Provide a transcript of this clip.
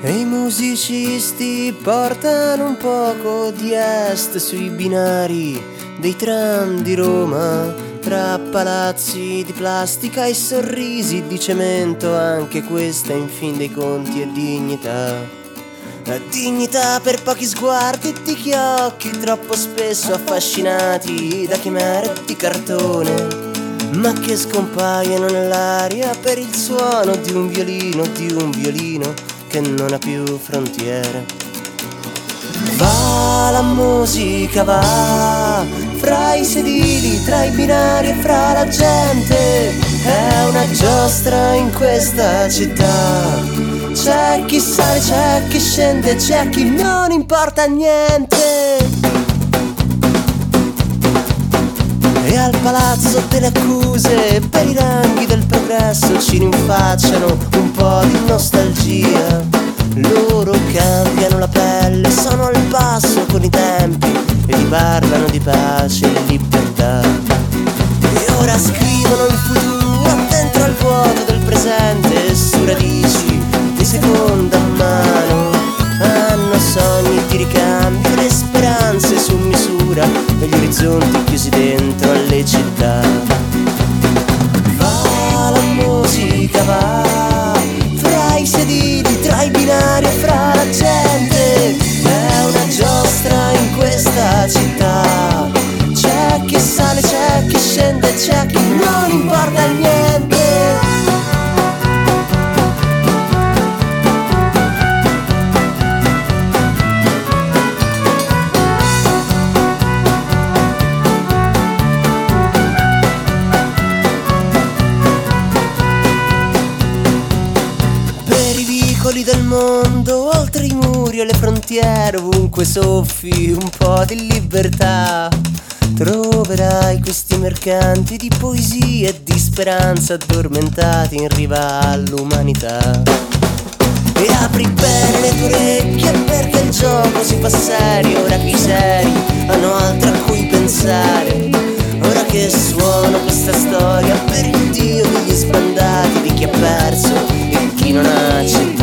E i musicisti portano un poco di est sui binari dei tram di Roma, tra palazzi di plastica e sorrisi di cemento. Anche questa in fin dei conti è dignità. La dignità per pochi sguardi di occhi troppo spesso affascinati da chimere di cartone, ma che scompaiono nell'aria per il suono di un violino che non ha più frontiere. Va la musica, va fra i sedili, tra i binari e fra la gente. È una giostra in questa città. C'è chi sale, c'è chi scende, c'è chi non importa niente. E al palazzo delle accuse, per i ranghi del progresso, ci rinfacciano un po' di nostalgia. Loro cambiano la pelle, sono al passo con i tempi e ti parlano di pace e libertà. E ora scrivono il futuro dentro al vuoto del presente, su radici di seconda mano. Hanno sogni di ricambio, le speranze su misura e gli orizzonti chiusi dentro alle città. Va la musica, va fra i sedili, tra i binari e fra la gente. È una giostra in questa città. C'è chi sale, c'è chi scende, c'è chi non importa niente. Del mondo, oltre i muri e le frontiere, ovunque soffi un po' di libertà, troverai questi mercanti di poesia e di speranza addormentati in riva all'umanità. E apri bene le tue orecchie perché il gioco si fa serio, ora che i seri hanno altro a cui pensare. Ora che suona questa storia per il Dio degli sbandati, di chi ha perso e chi non ha accettato.